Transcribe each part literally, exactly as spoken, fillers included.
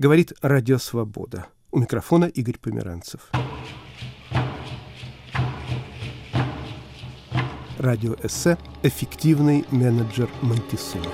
Говорит Радио Свобода. У микрофона Игорь Померанцев. Радиоэссе «Эффективный менеджер Монтисума».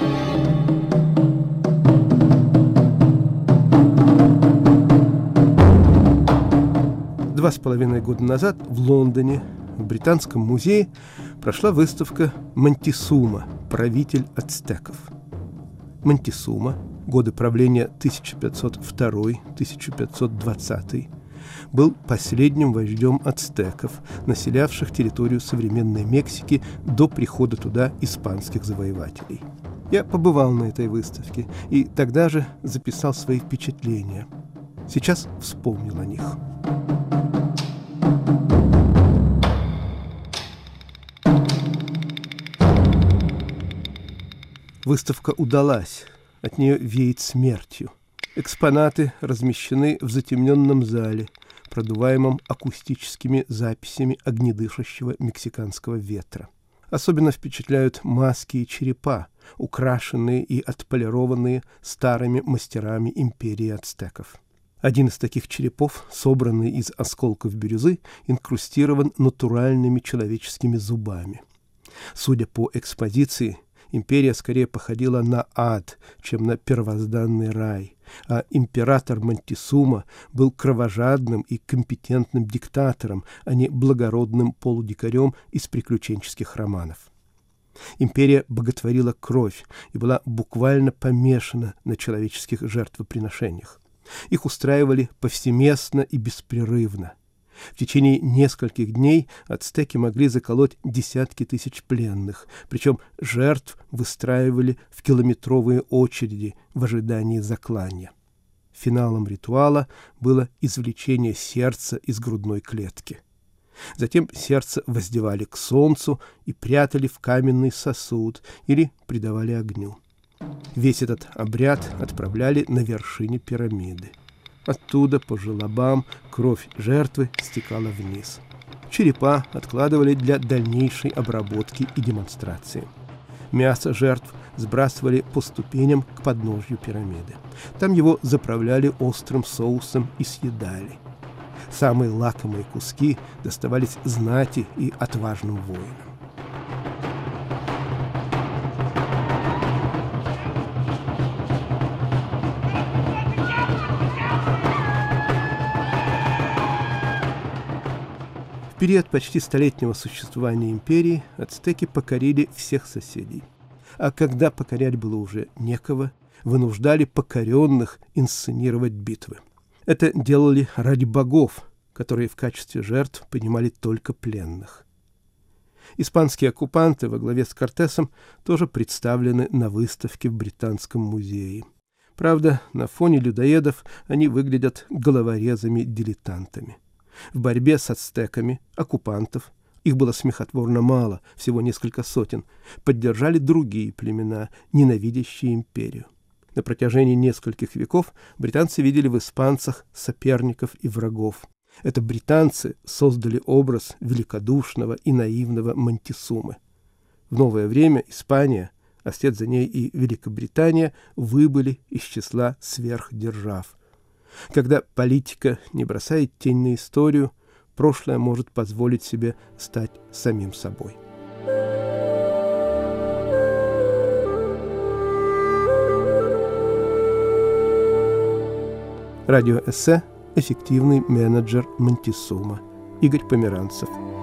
Два с половиной года назад в Лондоне, в Британском музее, прошла выставка «Монтисума. Правитель ацтеков». Монтисума, годы правления тысяча пятьсот второй — тысяча пятьсот двадцатый, был последним вождем ацтеков, населявших территорию современной Мексики до прихода туда испанских завоевателей. Я побывал на этой выставке и тогда же записал свои впечатления. Сейчас вспомнил о них. Выставка удалась, от нее веет смертью. Экспонаты размещены в затемненном зале, продуваемом акустическими записями огнедышащего мексиканского ветра. Особенно впечатляют маски и черепа, украшенные и отполированные старыми мастерами империи ацтеков. Один из таких черепов, собранный из осколков бирюзы, инкрустирован натуральными человеческими зубами. Судя по экспозиции, империя скорее походила на ад, чем на первозданный рай, а император Монтисума был кровожадным и компетентным диктатором, а не благородным полудикарем из приключенческих романов. Империя боготворила кровь и была буквально помешана на человеческих жертвоприношениях. Их устраивали повсеместно и беспрерывно. В течение нескольких дней ацтеки могли заколоть десятки тысяч пленных, причем жертв выстраивали в километровые очереди в ожидании заклания. Финалом ритуала было извлечение сердца из грудной клетки. Затем сердце воздевали к солнцу и прятали в каменный сосуд или придавали огню. Весь этот обряд отправляли на вершине пирамиды. Оттуда по желобам кровь жертвы стекала вниз. Черепа откладывали для дальнейшей обработки и демонстрации. Мясо жертв сбрасывали по ступеням к подножью пирамиды. Там его заправляли острым соусом и съедали. Самые лакомые куски доставались знати и отважным воинам. В период почти столетнего существования империи ацтеки покорили всех соседей. А когда покорять было уже некого, вынуждали покоренных инсценировать битвы. Это делали ради богов, которые в качестве жертв принимали только пленных. Испанские оккупанты во главе с Кортесом тоже представлены на выставке в Британском музее. Правда, на фоне людоедов они выглядят головорезами-дилетантами. В борьбе с ацтеками оккупантов, их было смехотворно мало, всего несколько сотен, поддержали другие племена, ненавидящие империю. На протяжении нескольких веков британцы видели в испанцах соперников и врагов. Это британцы создали образ великодушного и наивного Монтисумы. В новое время Испания, а вслед за ней и Великобритания, выбыли из числа сверхдержав. Когда политика не бросает тень на историю, прошлое может позволить себе стать самим собой. Радиоэссе «Эффективный менеджер Монтисума». Игорь Померанцев.